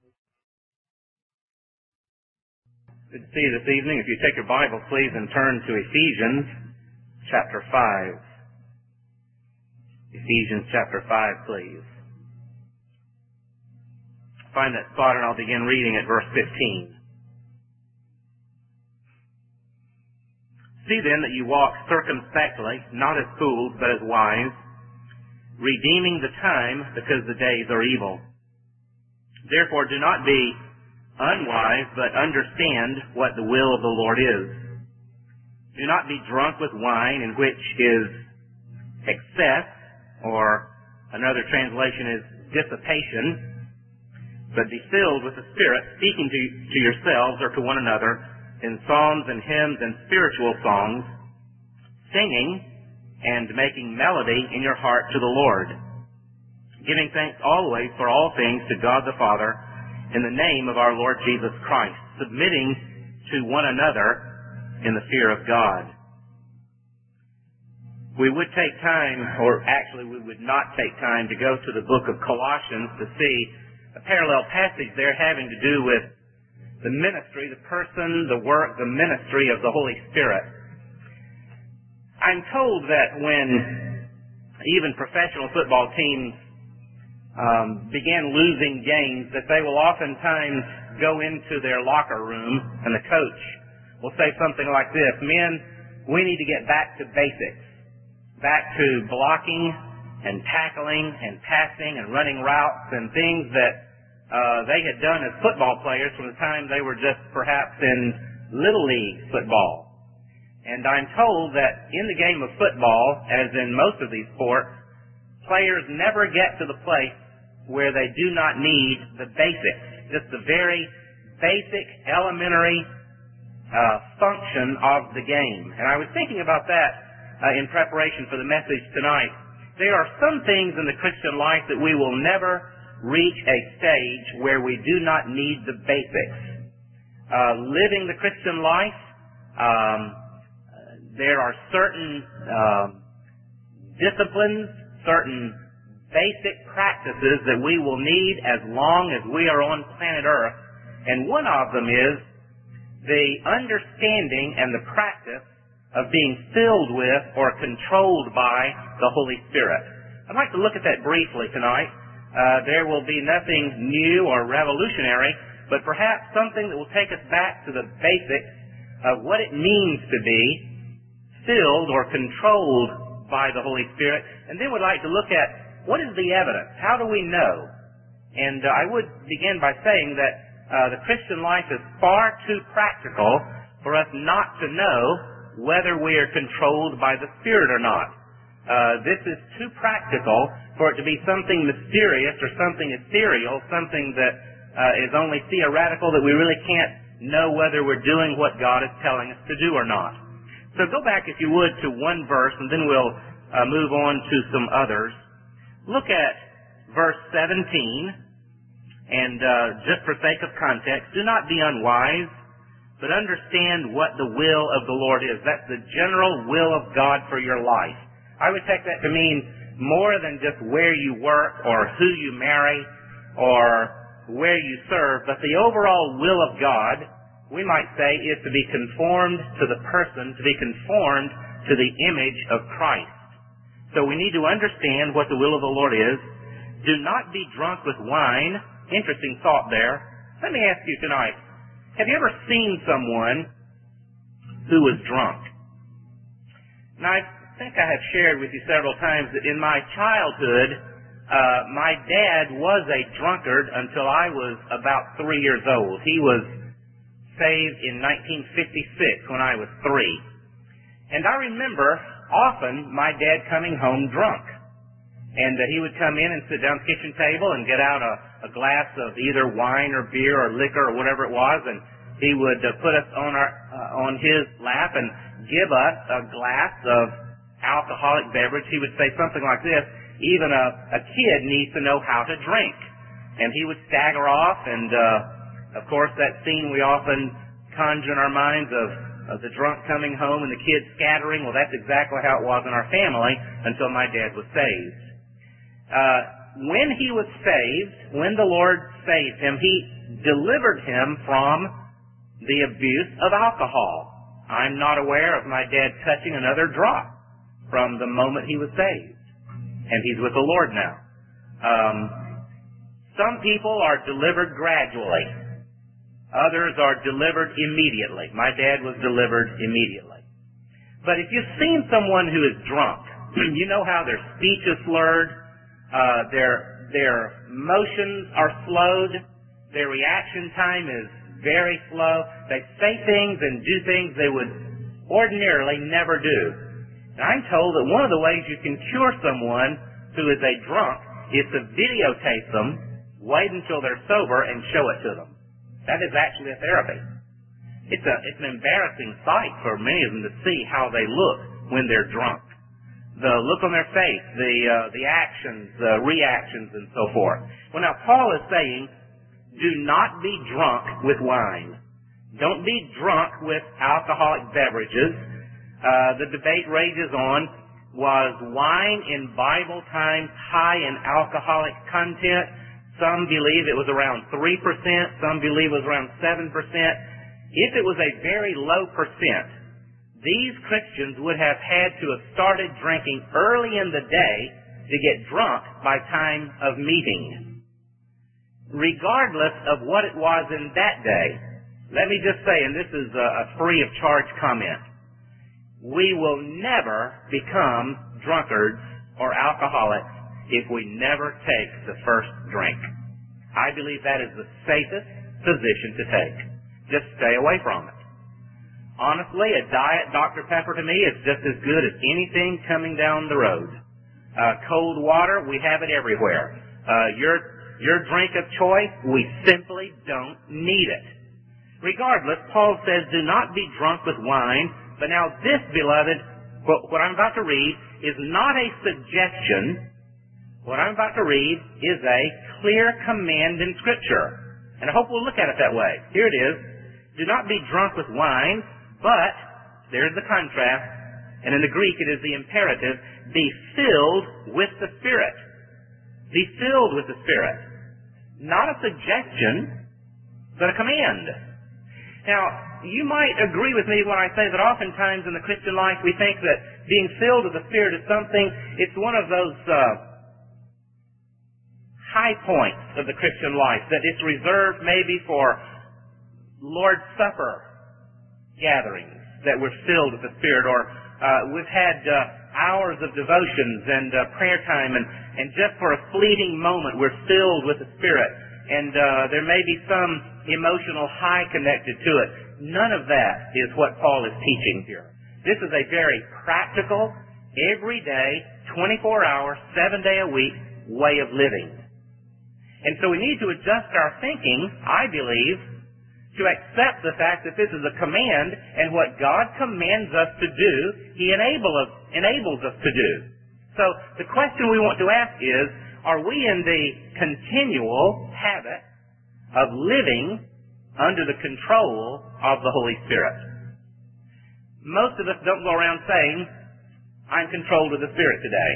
Good to see you this evening. If you take your Bible, please, and turn to Ephesians chapter 5. Ephesians chapter 5, please. Find that spot and I'll begin reading at verse 15. See then that you walk circumspectly, not as fools, but as wise, redeeming the time, because the days are evil. Therefore do not be unwise, but understand what the will of the Lord is. Do not be drunk with wine, in which is excess, or another translation is dissipation, but be filled with the Spirit, speaking to yourselves or to one another in psalms and hymns and spiritual songs, singing and making melody in your heart to the Lord, giving thanks always for all things to God the Father in the name of our Lord Jesus Christ, submitting to one another in the fear of God. We would take time, or actually we would not take time to go to the book of Colossians to see a parallel passage there having to do with the ministry, the person, the work, the ministry of the Holy Spirit. I'm told that when even professional football teams began losing games, that they will oftentimes go into their locker room and the coach will say something like this: men, we need to get back to basics, back to blocking and tackling and passing and running routes and things that they had done as football players from the time they were just perhaps in Little League football. And I'm told that in the game of football, as in most of these sports, players never get to the place where they do not need the basics, just the very basic, elementary function of the game. And I was thinking about that in preparation for the message tonight. There are some things in the Christian life that we will never reach a stage where we do not need the basics. Living the Christian life, there are certain disciplines, certain basic practices that we will need as long as we are on planet Earth. And one of them is the understanding and the practice of being filled with or controlled by the Holy Spirit. I'd like to look at that briefly tonight. There will be nothing new or revolutionary, but perhaps something that will take us back to the basics of what it means to be filled or controlled by the Holy Spirit. And then we'd like to look at what is the evidence? How do we know? And I would begin by saying that the Christian life is far too practical for us not to know whether we are controlled by the Spirit or not. This is too practical for it to be something mysterious or something ethereal, something that is only theoretical, that we really can't know whether we're doing what God is telling us to do or not. So go back, if you would, to one verse, and then we'll move on to some others. Look at verse 17, and just for sake of context, do not be unwise, but understand what the will of the Lord is. That's the general will of God for your life. I would take that to mean more than just where you work or who you marry or where you serve, but the overall will of God, we might say, is to be conformed to the person, to be conformed to the image of Christ. So we need to understand what the will of the Lord is. Do not be drunk with wine. Interesting thought there. Let me ask you tonight, have you ever seen someone who was drunk? Now, I think I have shared with you several times that in my childhood, my dad was a drunkard until I was about 3 years old. He was saved in 1956 when I was 3. And I remember often my dad coming home drunk. And he would come in and sit down at the kitchen table and get out a glass of either wine or beer or liquor or whatever it was, and he would put us on his lap and give us a glass of alcoholic beverage. He would say something like this: even a kid needs to know how to drink. And he would stagger off, and of course that scene we often conjure in our minds of the drunk coming home and the kids scattering. Well, that's exactly how it was in our family until my dad was saved. When he was saved, when the Lord saved him, he delivered him from the abuse of alcohol. I'm not aware of my dad touching another drop from the moment he was saved. And he's with the Lord now. Some people are delivered gradually. Others are delivered immediately. My dad was delivered immediately. But if you've seen someone who is drunk, you know how their speech is slurred, their motions are slowed, their reaction time is very slow. They say things and do things they would ordinarily never do. And I'm told that one of the ways you can cure someone who is a drunk is to videotape them, wait until they're sober, and show it to them. That is actually a therapy. It's an embarrassing sight for many of them to see how they look when they're drunk. The look on their face, the actions, the reactions, and so forth. Well, now Paul is saying, do not be drunk with wine. Don't be drunk with alcoholic beverages. The debate rages on, was wine in Bible times high in alcoholic content? Some believe it was around 3%. Some believe it was around 7%. If it was a very low percent, these Christians would have had to have started drinking early in the day to get drunk by time of meeting. Regardless of what it was in that day, let me just say, and this is a free of charge comment, we will never become drunkards or alcoholics if we never take the first drink. I believe that is the safest position to take. Just stay away from it. Honestly, a Diet Dr. Pepper to me is just as good as anything coming down the road. Cold water, we have it everywhere. Your drink of choice, we simply don't need it. Regardless, Paul says, do not be drunk with wine. But now this, beloved, what I'm about to read is not a suggestion. What I'm about to read is a clear command in Scripture. And I hope we'll look at it that way. Here it is. Do not be drunk with wine, but, there's the contrast, and in the Greek it is the imperative, be filled with the Spirit. Be filled with the Spirit. Not a suggestion, but a command. Now, you might agree with me when I say that oftentimes in the Christian life we think that being filled with the Spirit is something, it's one of those high points of the Christian life, that it's reserved maybe for Lord's Supper gatherings, that we're filled with the Spirit, or we've had hours of devotions and prayer time, and just for a fleeting moment we're filled with the Spirit, and there may be some emotional high connected to it. None of that is what Paul is teaching here. This is a very practical, everyday, 24-hour, 7-day a week way of living. And so we need to adjust our thinking, I believe, to accept the fact that this is a command, and what God commands us to do, He enables us to do. So the question we want to ask is, are we in the continual habit of living under the control of the Holy Spirit? Most of us don't go around saying, I'm controlled of the Spirit today.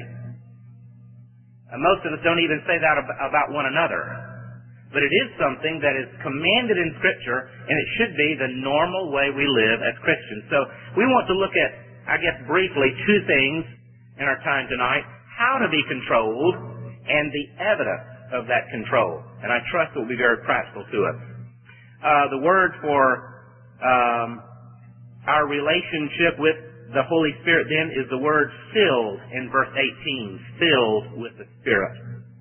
And most of us don't even say that about one another. But it is something that is commanded in Scripture, and it should be the normal way we live as Christians. So we want to look at, I guess briefly, two things in our time tonight: how to be controlled and the evidence of that control. And I trust it will be very practical to us. The word for our relationship with the Holy Spirit then is the word filled in verse 18, filled with the Spirit.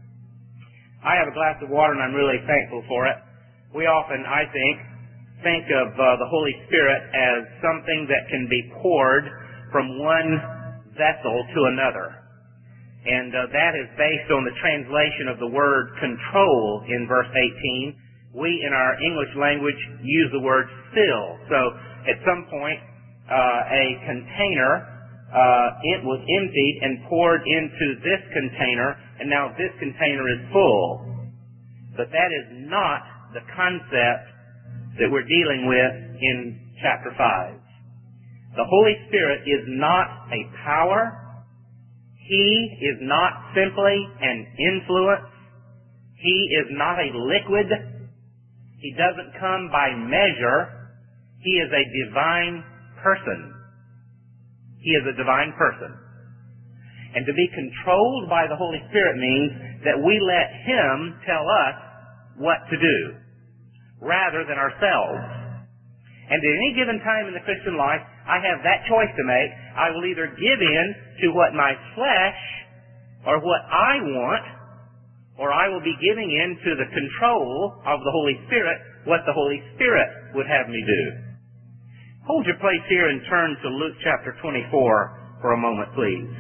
I have a glass of water and I'm really thankful for it. We often, I think of the Holy Spirit as something that can be poured from one vessel to another. And that is based on the translation of the word control in verse 18. We, in our English language, use the word fill. So at some point, a container, it was emptied and poured into this container, and now this container is full. But that is not the concept that we're dealing with in chapter 5. The Holy Spirit is not a power. He is not simply an influence. He is not a liquid. He doesn't come by measure. He is a divine person. He is a divine person. And to be controlled by the Holy Spirit means that we let Him tell us what to do, rather than ourselves. And at any given time in the Christian life, I have that choice to make. I will either give in to what my flesh or what I want, or I will be giving in to the control of the Holy Spirit, what the Holy Spirit would have me do. Hold your place here and turn to Luke chapter 24 for a moment, please.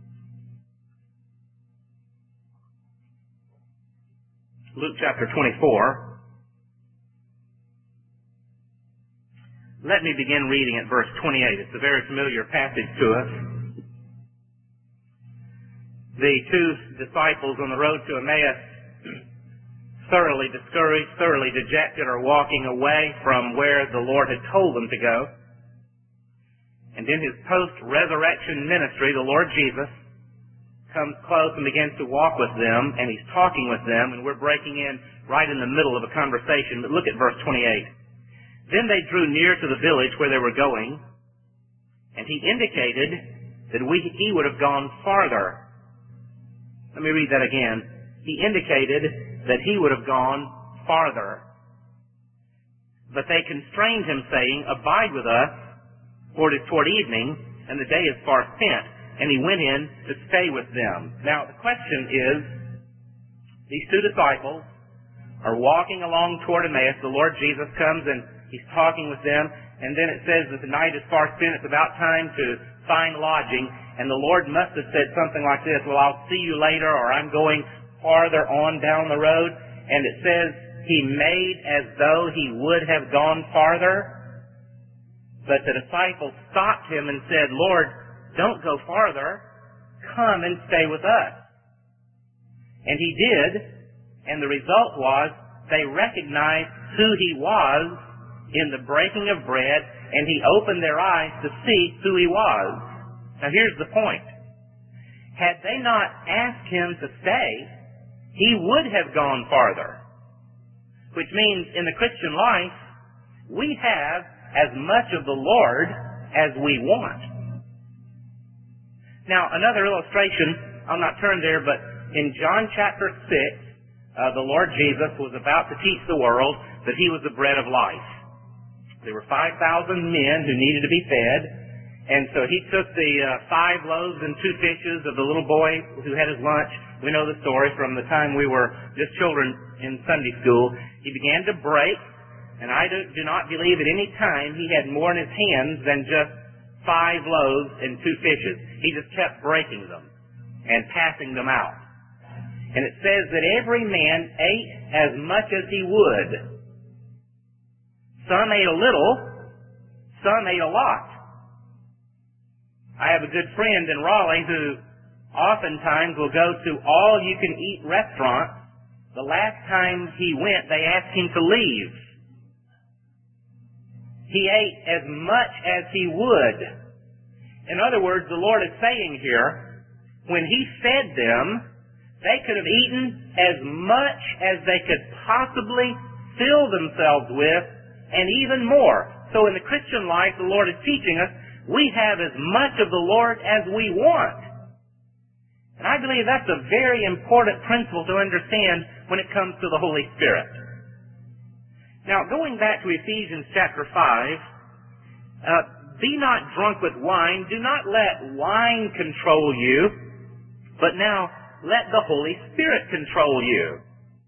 Luke chapter 24. Let me begin reading at verse 28. It's a very familiar passage to us. The two disciples on the road to Emmaus, thoroughly discouraged, thoroughly dejected, are walking away from where the Lord had told them to go. And in His post-resurrection ministry, the Lord Jesus comes close and begins to walk with them, and He's talking with them, and we're breaking in right in the middle of a conversation. But look at verse 28. Then they drew near to the village where they were going, and He indicated that He would have gone farther. Let me read that again. He indicated that He would have gone farther. But they constrained Him, saying, "Abide with us, for it is toward evening, and the day is far spent." And He went in to stay with them. Now, the question is, these two disciples are walking along toward Emmaus. The Lord Jesus comes and He's talking with them, and then it says that the night is far spent. It's about time to find lodging, and the Lord must have said something like this, "Well, I'll see you later," or "I'm going farther on down the road." And it says He made as though He would have gone farther, but the disciples stopped Him and said, "Lord, don't go farther. Come and stay with us." And He did, and the result was they recognized who He was in the breaking of bread, and He opened their eyes to see who He was. Now here's the point. Had they not asked Him to stay, He would have gone farther. Which means in the Christian life, we have as much of the Lord as we want. Now another illustration, I'll not turn there, but in John chapter 6, the Lord Jesus was about to teach the world that He was the bread of life. There were 5,000 men who needed to be fed, and so He took the 5 loaves and 2 fishes of the little boy who had his lunch. We know the story from the time we were just children in Sunday school. He began to break, and I do not believe at any time He had more in His hands than just 5 loaves and 2 fishes. He just kept breaking them and passing them out. And it says that every man ate as much as he would. Some ate a little, some ate a lot. I have a good friend in Raleigh who oftentimes will go to all-you-can-eat restaurants. The last time he went, they asked him to leave. He ate as much as he would. In other words, the Lord is saying here, when He fed them, they could have eaten as much as they could possibly fill themselves with, and even more. So in the Christian life, the Lord is teaching us, we have as much of the Lord as we want. And I believe that's a very important principle to understand when it comes to the Holy Spirit. Now, going back to Ephesians chapter 5, be not drunk with wine. Do not let wine control you, but now let the Holy Spirit control you.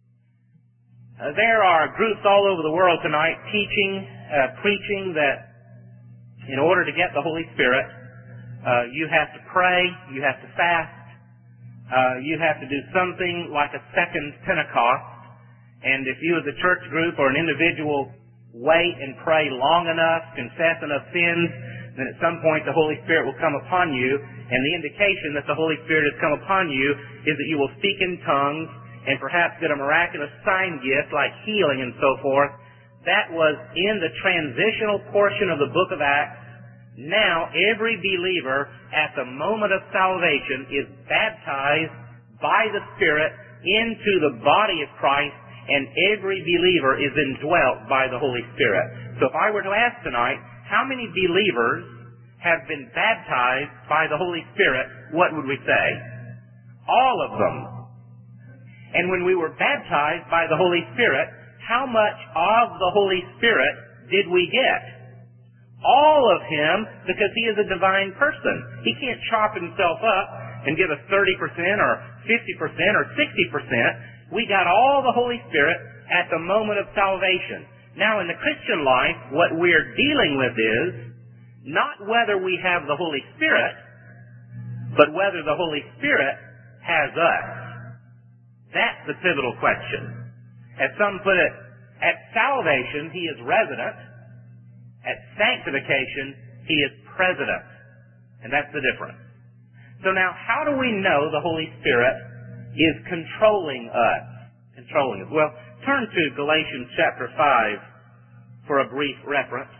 There are groups all over the world tonight preaching that in order to get the Holy Spirit, you have to pray, you have to fast, you have to do something like a second Pentecost. And if you as a church group or an individual wait and pray long enough, confess enough sins, then at some point the Holy Spirit will come upon you. And the indication that the Holy Spirit has come upon you is that you will speak in tongues and perhaps get a miraculous sign gift like healing and so forth. That was in the transitional portion of the book of Acts. Now every believer at the moment of salvation is baptized by the Spirit into the body of Christ, and every believer is indwelt by the Holy Spirit. So if I were to ask tonight, how many believers have been baptized by the Holy Spirit, what would we say? All of them. And when we were baptized by the Holy Spirit, how much of the Holy Spirit did we get? All of Him, because He is a divine person. He can't chop Himself up and give us 30% or 50% or 60%. We got all the Holy Spirit at the moment of salvation. Now in the Christian life, what we're dealing with is not whether we have the Holy Spirit, but whether the Holy Spirit has us. That's the pivotal question. As some put it, at salvation, He is resident. At sanctification, He is president. And that's the difference. So now, how do we know the Holy Spirit is controlling us? Well, turn to Galatians chapter 5 for a brief reference.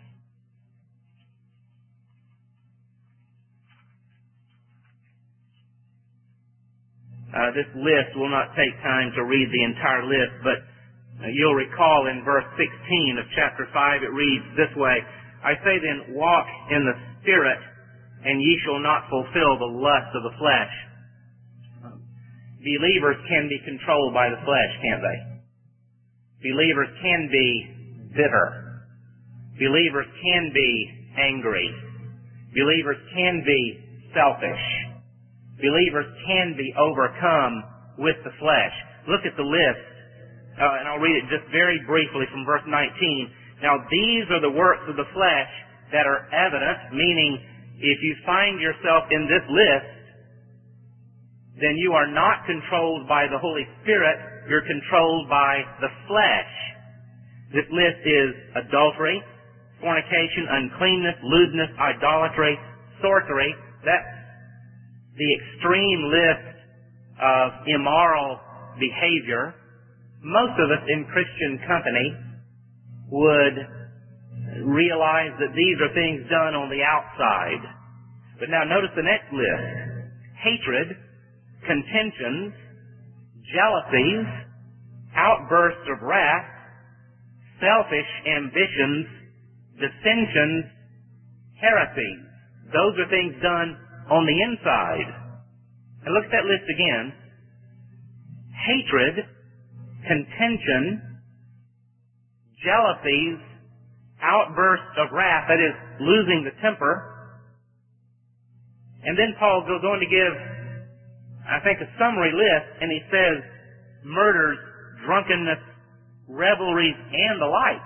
This list will not take time to read the entire list, but you'll recall in verse 16 of chapter 5 it reads this way, I say then, walk in the Spirit, and ye shall not fulfill the lust of the flesh. Believers can be controlled by the flesh, can't they? Believers can be bitter. Believers can be angry. Believers can be selfish. Believers can be overcome with the flesh. Look at the list, and I'll read it just very briefly from verse 19. Now these are the works of the flesh that are evident, meaning if you find yourself in this list, then you are not controlled by the Holy Spirit, you're controlled by the flesh. This list is adultery, fornication, uncleanness, lewdness, idolatry, sorcery. That's the extreme list of immoral behavior. Most of us in Christian company would realize that these are things done on the outside. But now notice the next list. Hatred, contentions, jealousies, outbursts of wrath, selfish ambitions, dissensions, heresies. Those are things done on the inside. And look at that list again. Hatred, contention, jealousies, outbursts of wrath, that is, losing the temper. And then Paul goes on to give, I think, a summary list, and he says, murders, drunkenness, revelries, and the like.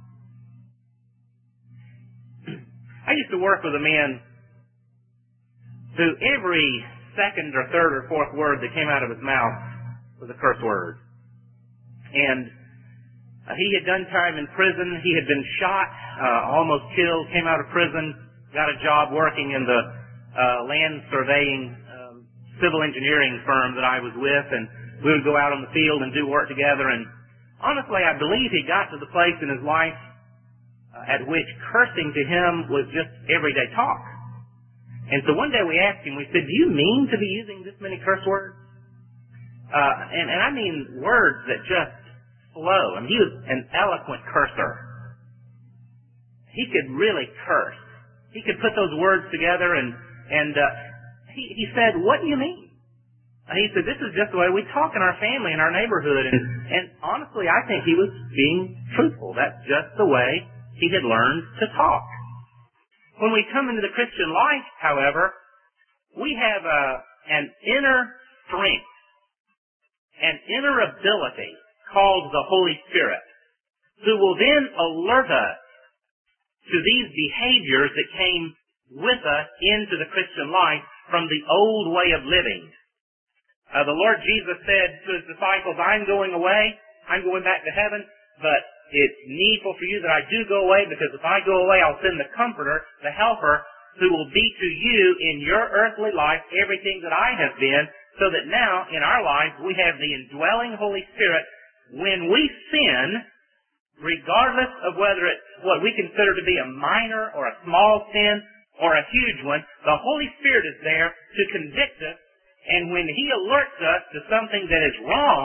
I used to work with a man who every second or third or fourth word that came out of his mouth was a curse word. And he had done time in prison. He had been shot, almost killed, came out of prison, got a job working in the land surveying civil engineering firm that I was with, and we would go out on the field and do work together. And honestly, I believe he got to the place in his life at which cursing to him was just everyday talk. And so one day we asked him, we said, do you mean to be using this many curse words? And I mean words that just flow. I mean, he was an eloquent cursor. He could really curse. He could put those words together, and he said, what do you mean? He said, this is just the way we talk in our family, in our neighborhood. And honestly, I think he was being truthful. That's just the way he had learned to talk. When we come into the Christian life, however, we have an inner strength, an inner ability called the Holy Spirit, who will then alert us to these behaviors that came with us into the Christian life from the old way of living. The Lord Jesus said to His disciples, I'm going away, I'm going back to heaven, but it's needful for you that I do go away, because if I go away, I'll send the Comforter, the Helper, who will be to you in your earthly life everything that I have been, so that now in our lives we have the indwelling Holy Spirit. When we sin, regardless of whether it's what we consider to be a minor or a small sin or a huge one, the Holy Spirit is there to convict us, and when He alerts us to something that is wrong,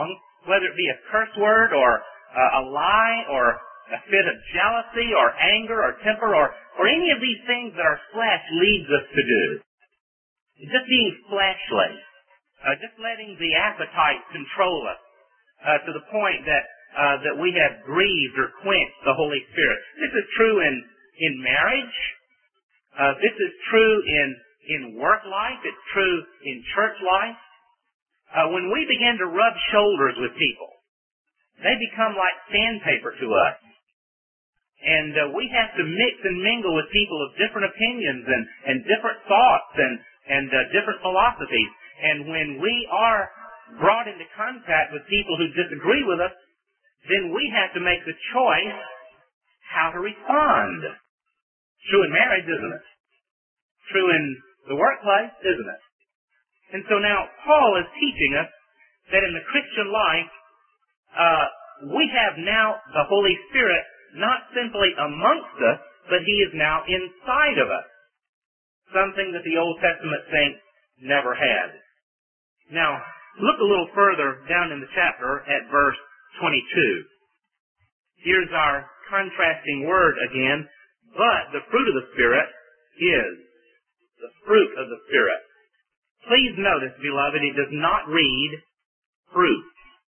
whether it be a curse word or a lie or a fit of jealousy or anger or temper or any of these things that our flesh leads us to do. Just being fleshly. Just letting the appetite control us to the point that we have grieved or quenched the Holy Spirit. This is true in marriage. This is true in work life. It's true in church life. When we begin to rub shoulders with people, they become like sandpaper to us. And we have to mix and mingle with people of different opinions and different thoughts and different philosophies. And when we are brought into contact with people who disagree with us, then we have to make the choice how to respond. True in marriage, isn't it? True in the workplace, isn't it? And so now Paul is teaching us that in the Christian life, we have now the Holy Spirit not simply amongst us, but He is now inside of us. Something that the Old Testament saints never had. Now, look a little further down in the chapter at verse 22. Here's our contrasting word again. But the fruit of the Spirit is the fruit of the Spirit. Please notice, beloved, it does not read fruit.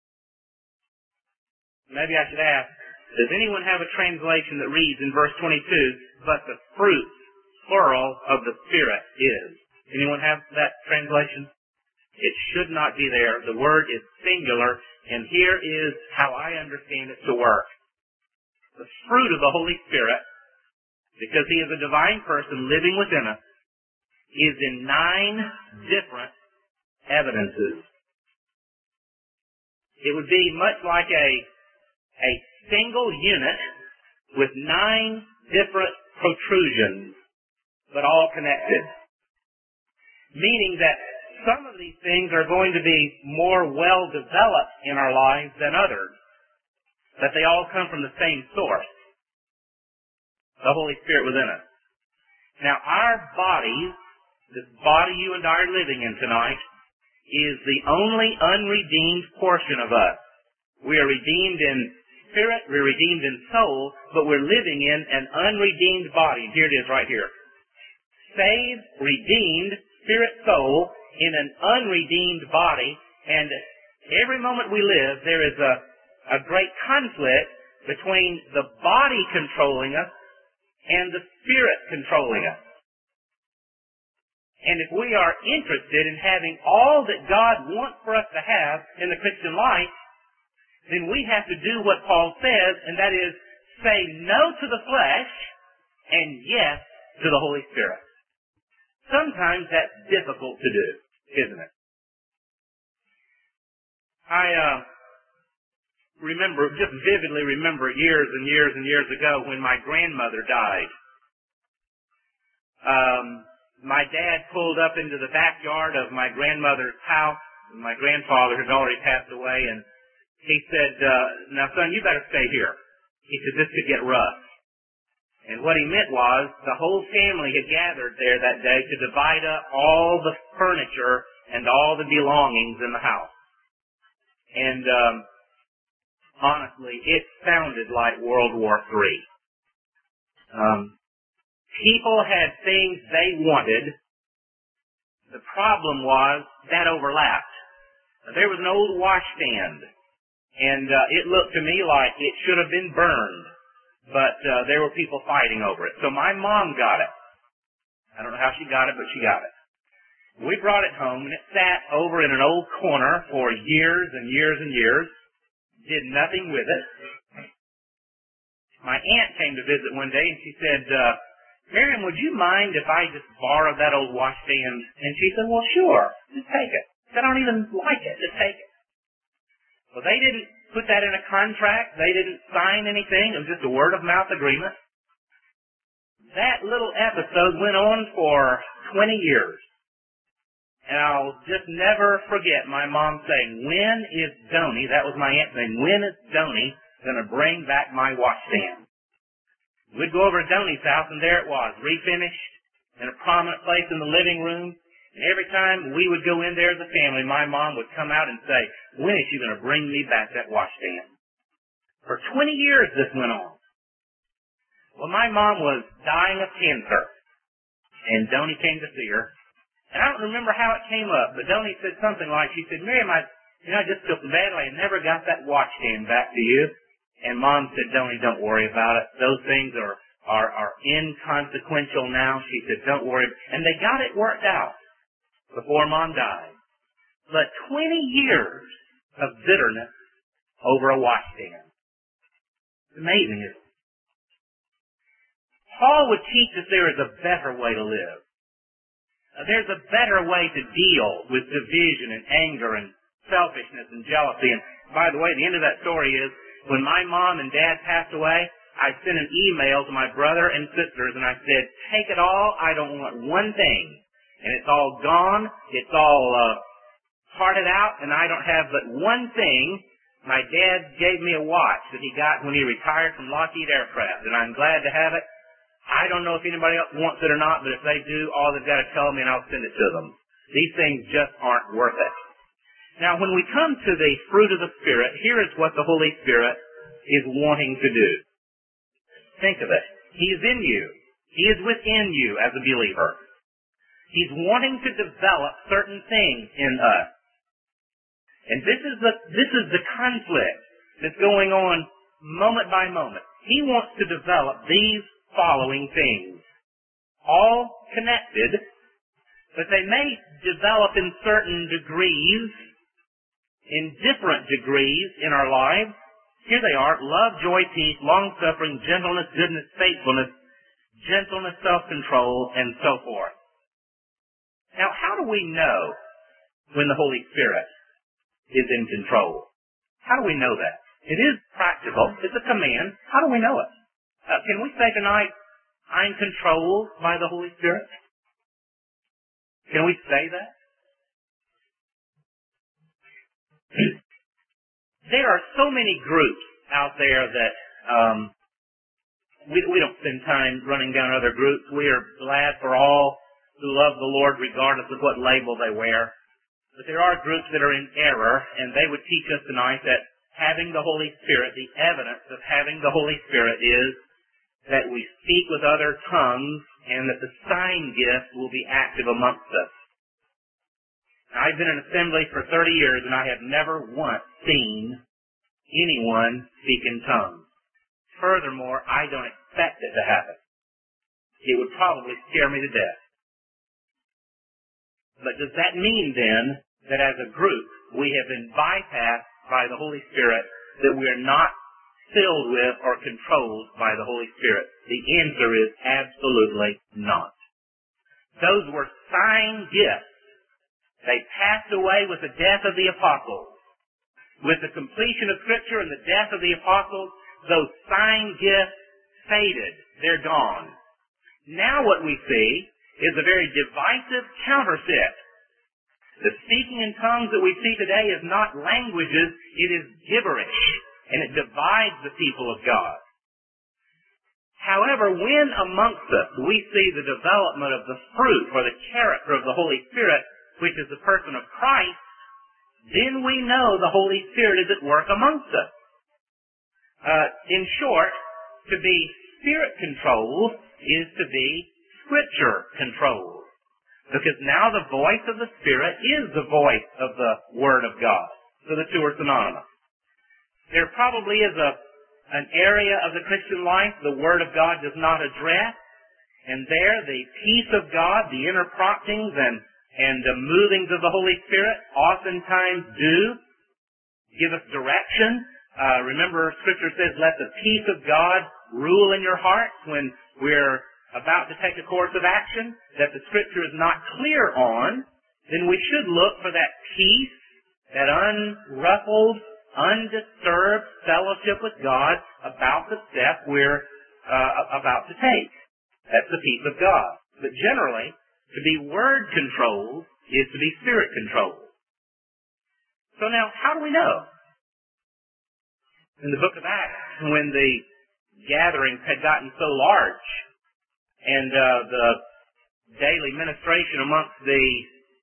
Maybe I should ask, does anyone have a translation that reads in verse 22, but the fruit, plural, of the Spirit is? Anyone have that translation? It should not be there. The word is singular, and here is how I understand it to work. The fruit of the Holy Spirit, because He is a divine person living within us, is in 9 different evidences. It would be much like a single unit with 9 different protrusions, but all connected. Meaning that some of these things are going to be more well-developed in our lives than others, but they all come from the same source, the Holy Spirit within us. Now, our bodies, this body you and I are living in tonight, is the only unredeemed portion of us. We are redeemed in spirit, we're redeemed in soul, but we're living in an unredeemed body. And here it is right here. Saved, redeemed, spirit, soul, in an unredeemed body, and every moment we live, there is a great conflict between the body controlling us and the Spirit controlling us. And if we are interested in having all that God wants for us to have in the Christian life, then we have to do what Paul says, and that is say no to the flesh and yes to the Holy Spirit. Sometimes that's difficult to do, isn't it? I just vividly remember years and years and years ago when my grandmother died. My dad pulled up into the backyard of my grandmother's house. My grandfather had already passed away, and he said, now son, you better stay here. He said, this could get rough. And what he meant was the whole family had gathered there that day to divide up all the furniture and all the belongings in the house. And honestly, it sounded like World War III. People had things they wanted. The problem was that overlapped. There was an old washstand, and it looked to me like it should have been burned, but there were people fighting over it. So my mom got it. I don't know how she got it, but she got it. We brought it home, and it sat over in an old corner for years and years and years. Did nothing with it. My aunt came to visit one day, and she said, Miriam, would you mind if I just borrowed that old washstand? And she said, well, sure. Just take it. I don't even like it. Just take it. Well, they didn't put that in a contract. They didn't sign anything. It was just a word-of-mouth agreement. That little episode went on for 20 years. And I'll just never forget my mom saying, when is Donnie, that was my aunt saying, when is Donnie going to bring back my washstand? We'd go over to Donnie's house, and there it was, refinished, in a prominent place in the living room. And every time we would go in there as a family, my mom would come out and say, when is she going to bring me back that washstand? For 20 years this went on. Well, my mom was dying of cancer, and Donnie came to see her. And I don't remember how it came up, but Donnie said something like, she said, Miriam, I just feel so badly. I never got that washstand back to you. And Mom said, Donnie, don't worry about it. Those things are inconsequential now. She said, don't worry. And they got it worked out before Mom died. But 20 years of bitterness over a washstand. It's amazing, isn't it? Paul would teach us there is a better way to live. There's a better way to deal with division and anger and selfishness and jealousy. And by the way, the end of that story is when my mom and dad passed away, I sent an email to my brother and sisters and I said, take it all. I don't want one thing. And it's all gone. It's all parted out and I don't have but one thing. My dad gave me a watch that he got when he retired from Lockheed Aircraft and I'm glad to have it. I don't know if anybody else wants it or not, but if they do, all they've got to tell me and I'll send it to them. These things just aren't worth it. Now, when we come to the fruit of the Spirit, here is what the Holy Spirit is wanting to do. Think of it. He is in you. He is within you as a believer. He's wanting to develop certain things in us. And this is the conflict that's going on moment by moment. He wants to develop these following things, all connected, but they may develop in certain degrees, in different degrees in our lives. Here they are: love, joy, peace, long-suffering, gentleness, goodness, faithfulness, gentleness, self-control, and so forth. Now, how do we know when the Holy Spirit is in control? How do we know that? It is practical. It's a command. How do we know it? Can we say tonight, I'm controlled by the Holy Spirit? Can we say that? There are so many groups out there that we don't spend time running down other groups. We are glad for all who love the Lord regardless of what label they wear. But there are groups that are in error, and they would teach us tonight that having the Holy Spirit, the evidence of having the Holy Spirit is that we speak with other tongues and that the sign gift will be active amongst us. Now, I've been in assembly for 30 years and I have never once seen anyone speak in tongues. Furthermore, I don't expect it to happen. It would probably scare me to death. But does that mean then that as a group we have been bypassed by the Holy Spirit, that we are not filled with or controlled by the Holy Spirit? The answer is absolutely not. Those were sign gifts. They passed away with the death of the apostles. With the completion of Scripture and the death of the apostles, those sign gifts faded. They're gone. Now what we see is a very divisive counterfeit. The speaking in tongues that we see today is not languages, it is gibberish. And it divides the people of God. However, when amongst us we see the development of the fruit or the character of the Holy Spirit, which is the person of Christ, then we know the Holy Spirit is at work amongst us. In short, to be Spirit-controlled is to be Scripture-controlled. Because now the voice of the Spirit is the voice of the Word of God. So the two are synonymous. There probably is an area of the Christian life the Word of God does not address, and there the peace of God, the inner promptings and the movings of the Holy Spirit oftentimes do give us direction. Remember, Scripture says, let the peace of God rule in your hearts when we're about to take a course of action that the Scripture is not clear on. Then we should look for that peace, that unruffled, undisturbed fellowship with God about the step we're about to take. That's the peace of God. But generally, to be Word-controlled is to be Spirit-controlled. So now, how do we know? In the book of Acts, when the gatherings had gotten so large and the daily ministration amongst the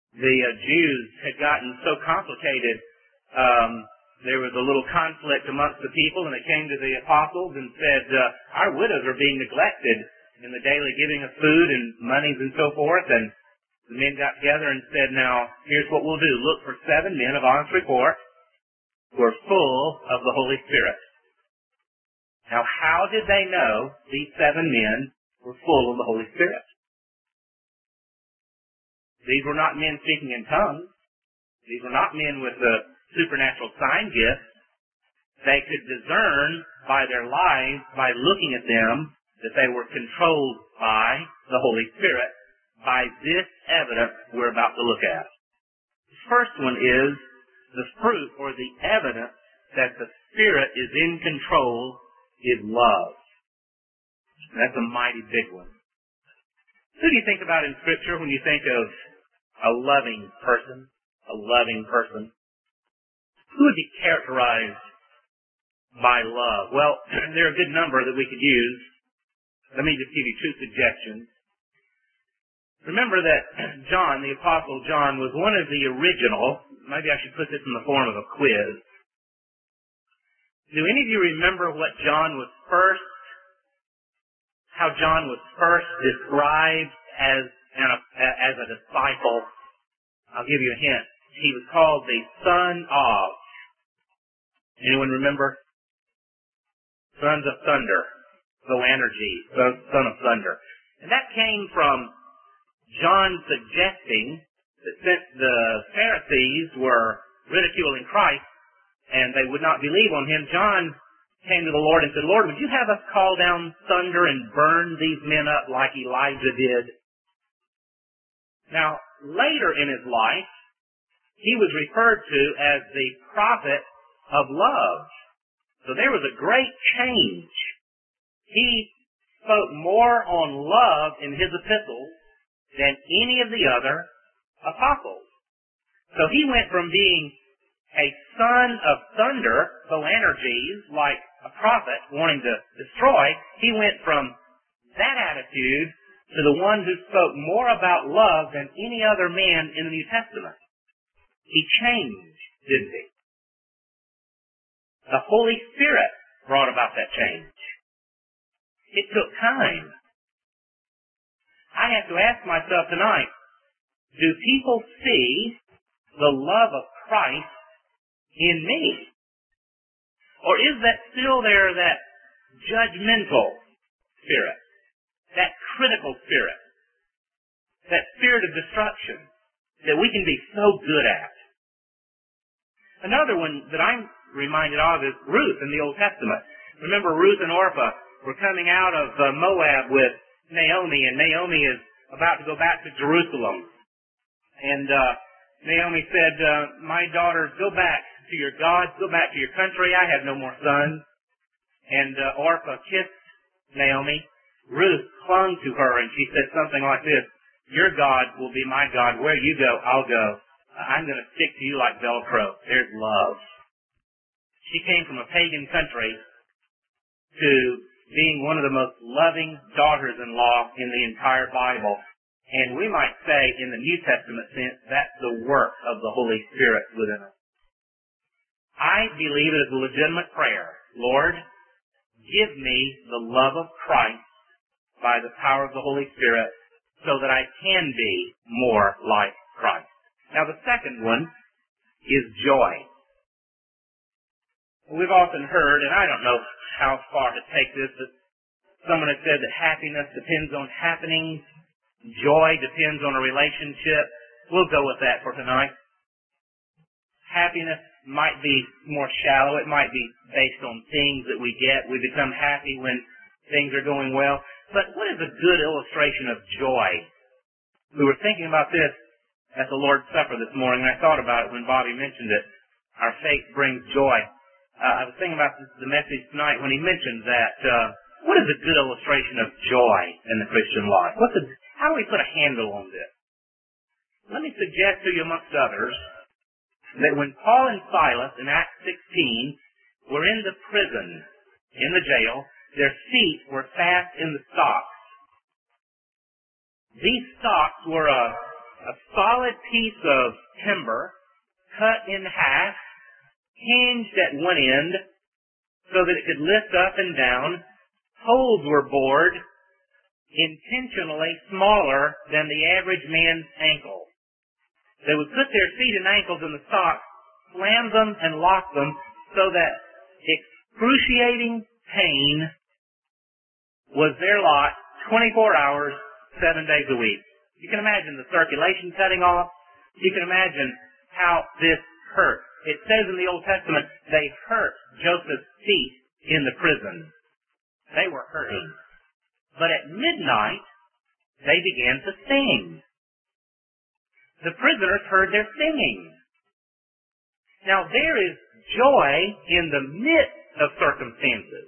the Jews had gotten so complicated. There was a little conflict amongst the people, and they came to the apostles and said, our widows are being neglected in the daily giving of food and monies and so forth. And the men got together and said, now, here's what we'll do. Look for 7 men of honest report who are full of the Holy Spirit. Now, how did they know these 7 men were full of the Holy Spirit? These were not men speaking in tongues. These were not men with the supernatural sign gifts. They could discern by their lives, by looking at them, that they were controlled by the Holy Spirit, by this evidence we're about to look at. The first one is the fruit or the evidence that the Spirit is in control is love. That's a mighty big one. Who do you think about in Scripture when you think of a loving person? A loving person. Who would be characterized by love? Well, there are a good number that we could use. Let me just give you 2 suggestions. Remember that John, the Apostle John, was one of the original, maybe I should put this in the form of a quiz. Do any of you remember what how John was first described as a disciple? I'll give you a hint. He was called the Son of. Anyone remember? Sons of Thunder. Boanerges, Son of Thunder. And that came from John suggesting that since the Pharisees were ridiculing Christ and they would not believe on him, John came to the Lord and said, Lord, would you have us call down thunder and burn these men up like Elijah did? Now, later in his life, he was referred to as the prophet of love. So there was a great change. He spoke more on love in his epistles than any of the other apostles. So he went from being a son of thunder, Boanerges, like a prophet wanting to destroy, he went from that attitude to the one who spoke more about love than any other man in the New Testament. He changed, didn't he? The Holy Spirit brought about that change. It took time. I have to ask myself tonight, do people see the love of Christ in me? Or is that still there, that judgmental spirit, that critical spirit, that spirit of destruction that we can be so good at? Another one that I'm reminded of is Ruth in the Old Testament. Remember, Ruth and Orpah were coming out of Moab with Naomi, and Naomi is about to go back to Jerusalem. And Naomi said, my daughters, go back to your gods, go back to your country. I have no more sons. And Orpah kissed Naomi. Ruth clung to her, and she said something like this, your God will be my God. Where you go, I'll go. I'm going to stick to you like Velcro. There's love. She came from a pagan country to being one of the most loving daughters-in-law in the entire Bible. And we might say, in the New Testament sense, that's the work of the Holy Spirit within us. I believe it is a legitimate prayer. Lord, give me the love of Christ by the power of the Holy Spirit so that I can be more like Christ. Now, the second one is joy. We've often heard, and I don't know how far to take this, but someone has said that happiness depends on happenings. Joy depends on a relationship. We'll go with that for tonight. Happiness might be more shallow. It might be based on things that we get. We become happy when things are going well. But what is a good illustration of joy? We were thinking about this at the Lord's Supper this morning, and I thought about it when Bobby mentioned it. Our faith brings joy. I was thinking about the message tonight when he mentioned that. What is a good illustration of joy in the Christian life? How do we put a handle on this? Let me suggest to you, amongst others, that when Paul and Silas in Acts 16 were in the prison, in the jail, their feet were fast in the stocks. These stocks were a a solid piece of timber cut in half, hinged at one end so that it could lift up and down. Holes were bored intentionally smaller than the average man's ankle. They would put their feet and ankles in the socks, slam them and lock them so that excruciating pain was their lot 24 hours, 7 days a week. You can imagine the circulation cutting off. You can imagine how this hurt. It says in the Old Testament, they hurt Joseph's feet in the prison. They were hurting. But at midnight, they began to sing. The prisoners heard their singing. Now, there is joy in the midst of circumstances.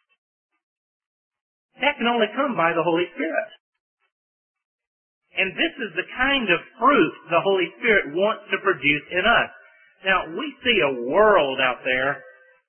That can only come by the Holy Spirit. And this is the kind of fruit the Holy Spirit wants to produce in us. Now, we see a world out there.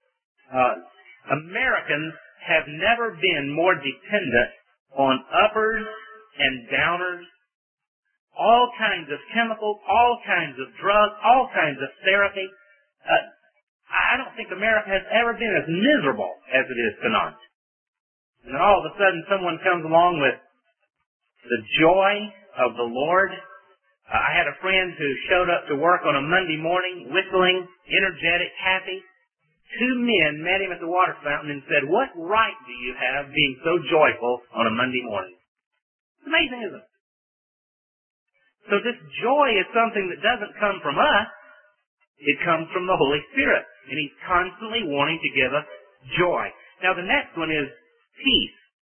Americans have never been more dependent on uppers and downers, all kinds of chemicals, all kinds of drugs, all kinds of therapy. I don't think America has ever been as miserable as it is tonight. And then all of a sudden someone comes along with the joy of the Lord. I had a friend who showed up to work on a Monday morning, whistling, energetic, happy. Two men met him at the water fountain and said, "What right do you have being so joyful on a Monday morning?" It's amazing, isn't it? So this joy is something that doesn't come from us. It comes from the Holy Spirit. And He's constantly wanting to give us joy. Now the next one is peace.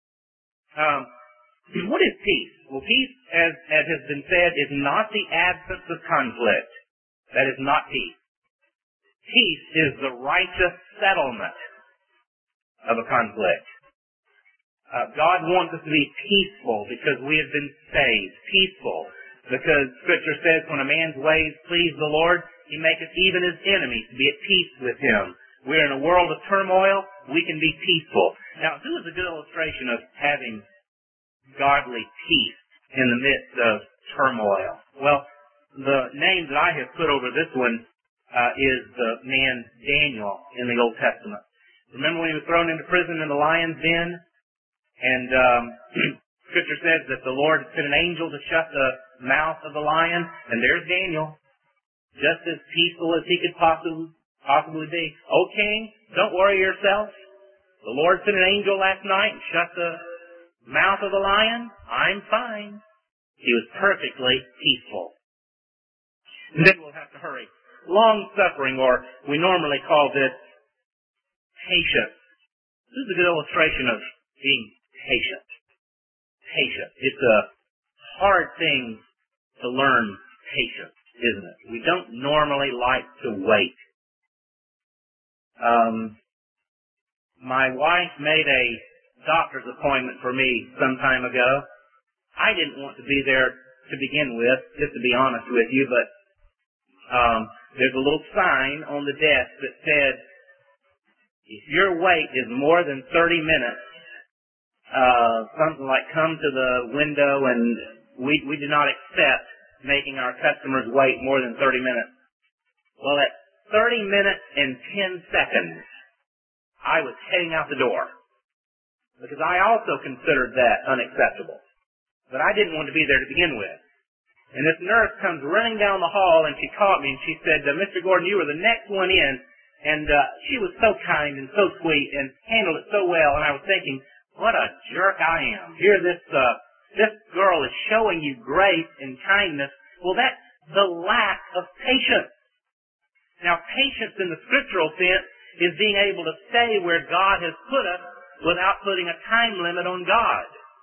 What is peace? Well, peace, as has been said, is not the absence of conflict. That is not peace. Peace is the righteous settlement of a conflict. God wants us to be peaceful because we have been saved. Peaceful. Because Scripture says when a man's ways please the Lord, He maketh even His enemies to be at peace with Him. We're in a world of turmoil. We can be peaceful. Now, who is a good illustration of having godly peace in the midst of turmoil? Well, the name that I have put over this one is the man Daniel in the Old Testament. Remember when he was thrown into prison in the lion's den? And Scripture says that the Lord sent an angel to shut the mouth of the lion, and there's Daniel, just as peaceful as he could possibly be. "O king, don't worry yourself. The Lord sent an angel last night and shut the mouth of the lion. I'm fine." He was perfectly peaceful. And then we'll have to hurry. Long-suffering, or we normally call this patience. This is a good illustration of being patient. Patient. It's a hard thing to learn patience, isn't it? We don't normally like to wait. My wife made a doctor's appointment for me some time ago. I didn't want to be there to begin with, just to be honest with you, but there's a little sign on the desk that said, if your wait is more than 30 minutes, something like come to the window, and we do not accept making our customers wait more than 30 minutes. Well, at 30 minutes and 10 seconds, I was heading out the door because I also considered that unacceptable. But I didn't want to be there to begin with. And this nurse comes running down the hall, and she caught me, and she said, "Mr. Gordon, you were the next one in." And she was so kind and so sweet and handled it so well. And I was thinking, what a jerk I am. Here this girl is showing you grace and kindness. Well, that's the lack of patience. Now, patience in the scriptural sense is being able to stay where God has put us without putting a time limit on God.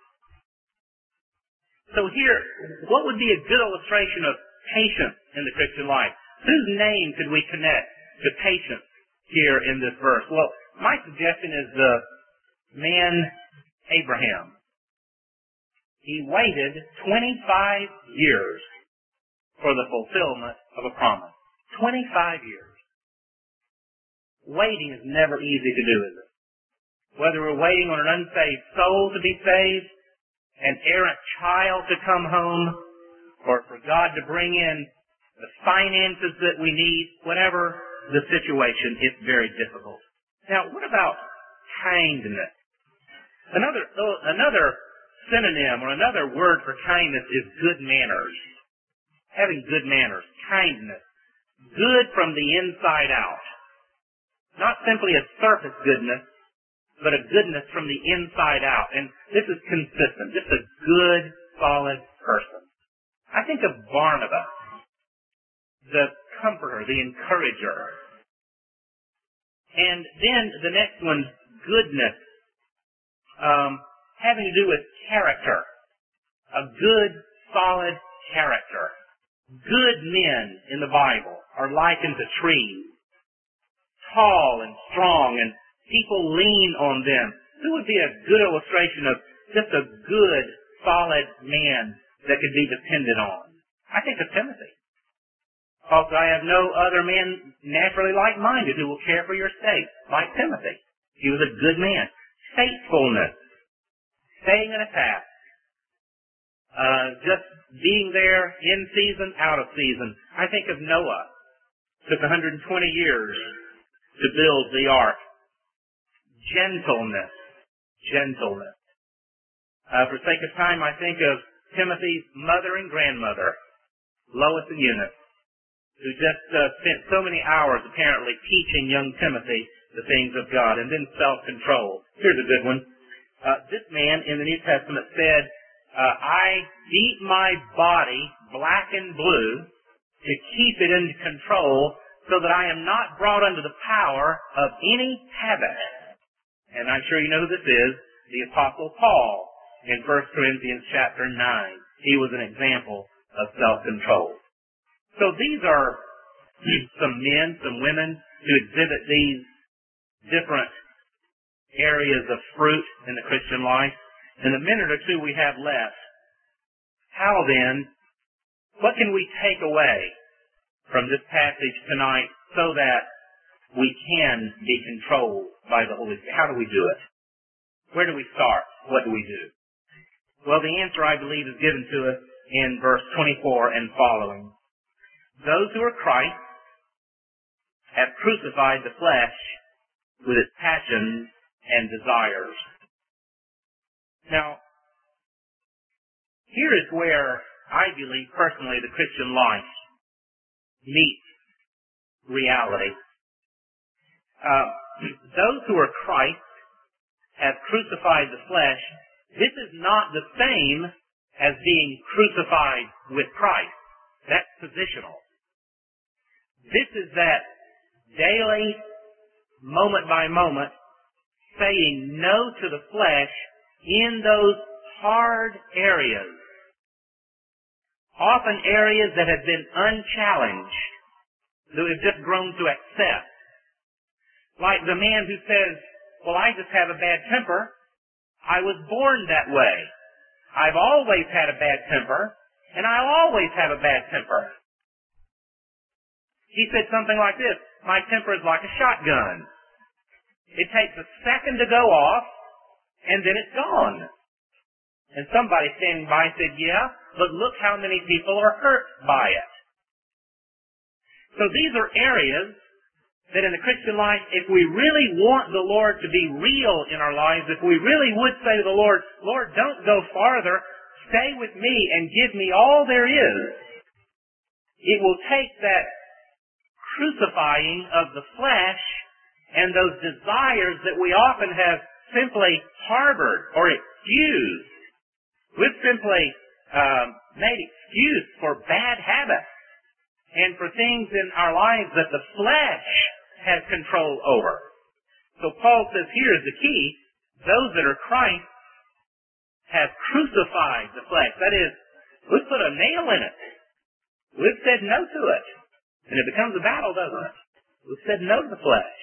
So here, what would be a good illustration of patience in the Christian life? Whose name could we connect to patience here in this verse? Well, my suggestion is the man Abraham. He waited 25 years for the fulfillment of a promise. 25 years. Waiting is never easy to do, is it? Whether we're waiting on an unsaved soul to be saved, an errant child to come home, or for God to bring in the finances that we need, whatever the situation, it's very difficult. Now, what about kindness? Another synonym or another word for kindness is good manners. Having good manners, kindness. Good from the inside out. Not simply a surface goodness, but a goodness from the inside out. And this is consistent. Just a good, solid person. I think of Barnabas, the comforter, the encourager. And then the next one, goodness, having to do with character. A good, solid character. Good men in the Bible are likened to trees. Tall and strong, and people lean on them. Who would be a good illustration of just a good, solid man that could be depended on? I think of Timothy. Because I have no other man naturally like-minded who will care for your state, like Timothy. He was a good man. Faithfulness. Staying in a task. Just being there in season, out of season. I think of Noah. Took 120 years to build the ark. Gentleness. Gentleness. For sake of time, I think of Timothy's mother and grandmother, Lois and Eunice, who just spent so many hours apparently teaching young Timothy the things of God, and then self-control. Here's a good one. This man in the New Testament said, I beat my body black and blue to keep it in control so that I am not brought under the power of any habit. And I'm sure you know who this is, the Apostle Paul in 1 Corinthians chapter 9. He was an example of self-control. So these are some men, some women who exhibit these different areas of fruit in the Christian life. In the minute or two we have left, how then, what can we take away from this passage tonight so that we can be controlled by the Holy Spirit? How do we do it? Where do we start? What do we do? Well, the answer, I believe, is given to us in verse 24 and following. Those who are Christ have crucified the flesh with its passions and desires. Now, here is where I believe personally the Christian life meets reality. Those who are Christ have crucified the flesh. This is not the same as being crucified with Christ. That's positional. This is that daily, moment by moment, saying no to the flesh in those hard areas. Often areas that have been unchallenged, that we've just grown to accept. Like the man who says, well, I just have a bad temper. I was born that way. I've always had a bad temper, and I'll always have a bad temper. He said something like this, my temper is like a shotgun. It takes a second to go off, and then it's gone. And somebody standing by said, yeah, but look how many people are hurt by it. So these are areas that in the Christian life, if we really want the Lord to be real in our lives, if we really would say to the Lord, Lord, don't go farther, stay with me and give me all there is, it will take that crucifying of the flesh and those desires that we often have simply harbored or excused. We've simply made excuse for bad habits and for things in our lives that the flesh has control over. So Paul says here is the key. Those that are Christ have crucified the flesh. That is, we've put a nail in it. We've said no to it. And it becomes a battle, doesn't it? We've said no to the flesh.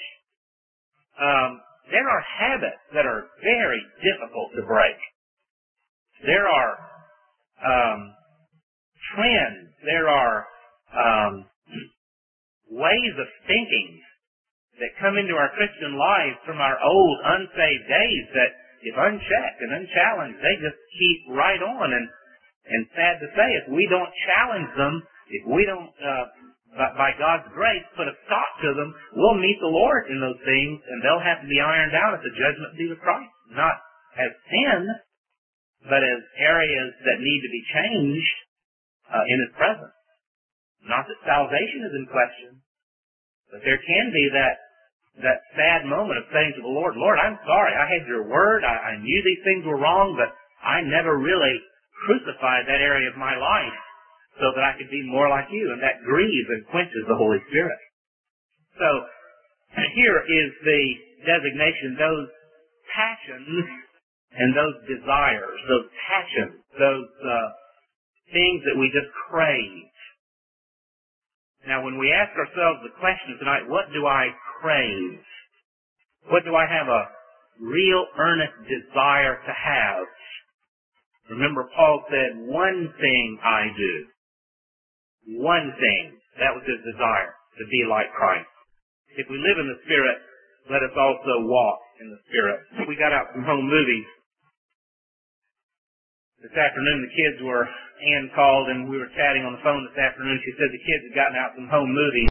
There are habits that are very difficult to break. There are trends. There are ways of thinking that come into our Christian lives from our old unsaved days that, if unchecked and unchallenged, they just keep right on. And And sad to say, if we don't challenge them, if we don't, by God's grace, put a stop to them, we'll meet the Lord in those things, and they'll have to be ironed out at the judgment seat of Christ. Not as sin, but as areas that need to be changed in His presence. Not that salvation is in question, but there can be that sad moment of saying to the Lord, Lord, I'm sorry, I had your word, I knew these things were wrong, but I never really crucified that area of my life so that I could be more like you, and that grieves and quenches the Holy Spirit. So, here is the designation, those passions and those desires, those passions, those things that we just crave. Now, when we ask ourselves the question tonight, what do I crave? What do I have a real earnest desire to have? Remember, Paul said, one thing I do. One thing. That was his desire, to be like Christ. If we live in the Spirit, let us also walk in the Spirit. We got out some home movies. This afternoon, the kids Ann called, and we were chatting on the phone this afternoon. She said the kids had gotten out some home movies.